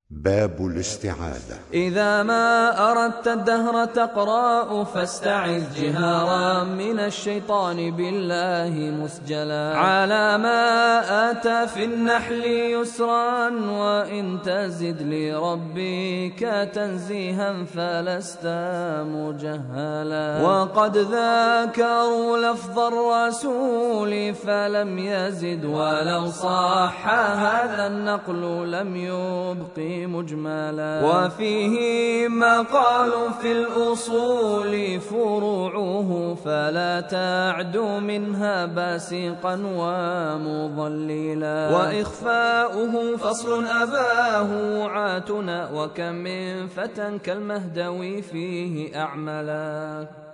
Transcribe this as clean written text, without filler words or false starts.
باب الاستعاذة. إذا ما أردت الدهر تقرأ فاستعذ جهارا من الشيطان بالله مسجلا. على ما آتى في النحل يسرا وإن تزد لربك تنزيها فلست مجهلا. وقد ذاكروا لفظ الرسول فلم يزد ولو صح هذا النقل لم يبق مجملا. وفيه مقال في الأصول فروعه فلا تعد منها باسقا ومضللا. وإخفاؤه فصل أباه عاتنا وكم من فتى كالمهدوي فيه أعملا.